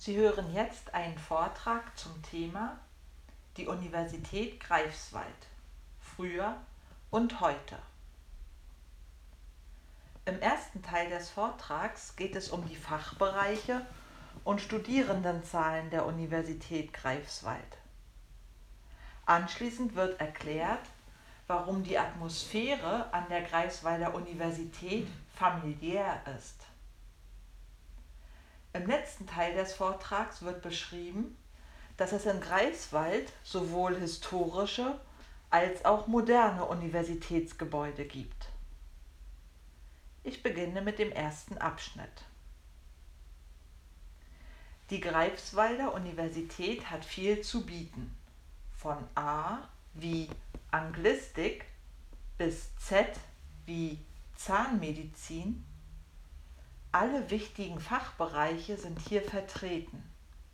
Sie hören jetzt einen Vortrag zum Thema die Universität Greifswald, früher und heute. Im ersten Teil des Vortrags geht es um die Fachbereiche und Studierendenzahlen der Universität Greifswald. Anschließend wird erklärt, warum die Atmosphäre an der Greifswalder Universität familiär ist. Im letzten Teil des Vortrags wird beschrieben, dass es in Greifswald sowohl historische als auch moderne Universitätsgebäude gibt. Ich beginne mit dem ersten Abschnitt. Die Greifswalder Universität hat viel zu bieten, von A wie Anglistik bis Z wie Zahnmedizin. Alle wichtigen Fachbereiche sind hier vertreten.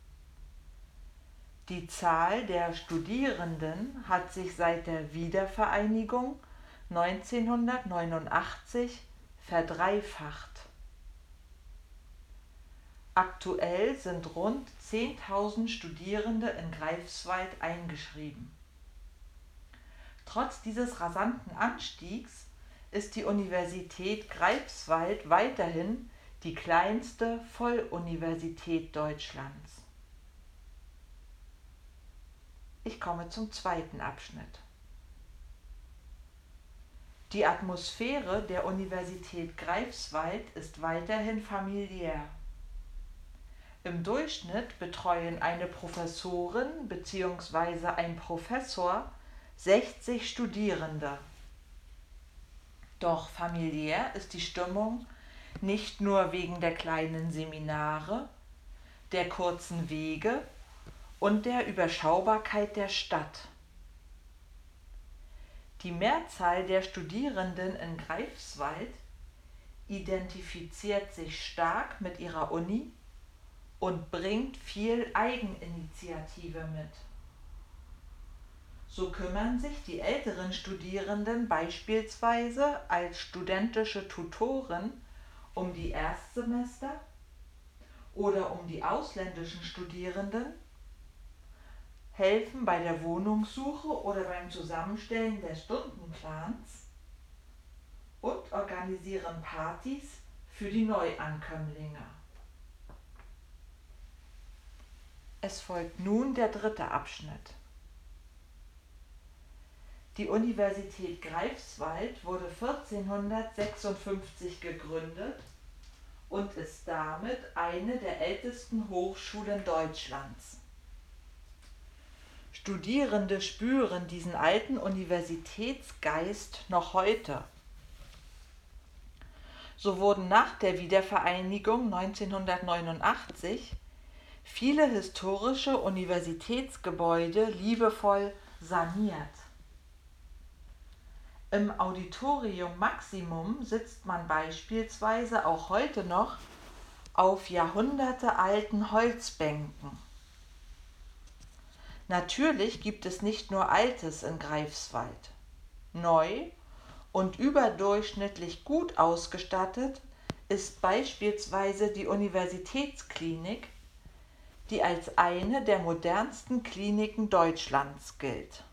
Die Zahl der Studierenden hat sich seit der Wiedervereinigung 1989 verdreifacht. Aktuell sind rund 10.000 Studierende in Greifswald eingeschrieben. Trotz dieses rasanten Anstiegs ist die Universität Greifswald weiterhin die kleinste Volluniversität Deutschlands. Ich komme zum zweiten Abschnitt. Die Atmosphäre der Universität Greifswald ist weiterhin familiär. Im Durchschnitt betreuen eine Professorin bzw. ein Professor 60 Studierende. Doch familiär ist die Stimmung nicht nur wegen der kleinen Seminare, der kurzen Wege und der Überschaubarkeit der Stadt. Die Mehrzahl der Studierenden in Greifswald identifiziert sich stark mit ihrer Uni und bringt viel Eigeninitiative mit. So kümmern sich die älteren Studierenden beispielsweise als studentische Tutoren um die Erstsemester oder um die ausländischen Studierenden, helfen bei der Wohnungssuche oder beim Zusammenstellen des Stundenplans und organisieren Partys für die Neuankömmlinge. Es folgt nun der dritte Abschnitt. Die Universität Greifswald wurde 1456 gegründet und ist damit eine der ältesten Hochschulen Deutschlands. Studierende spüren diesen alten Universitätsgeist noch heute. So wurden nach der Wiedervereinigung 1989 viele historische Universitätsgebäude liebevoll saniert. Im Auditorium Maximum sitzt man beispielsweise auch heute noch auf jahrhundertealten Holzbänken. Natürlich gibt es nicht nur Altes in Greifswald. Neu und überdurchschnittlich gut ausgestattet ist beispielsweise die Universitätsklinik, die als eine der modernsten Kliniken Deutschlands gilt.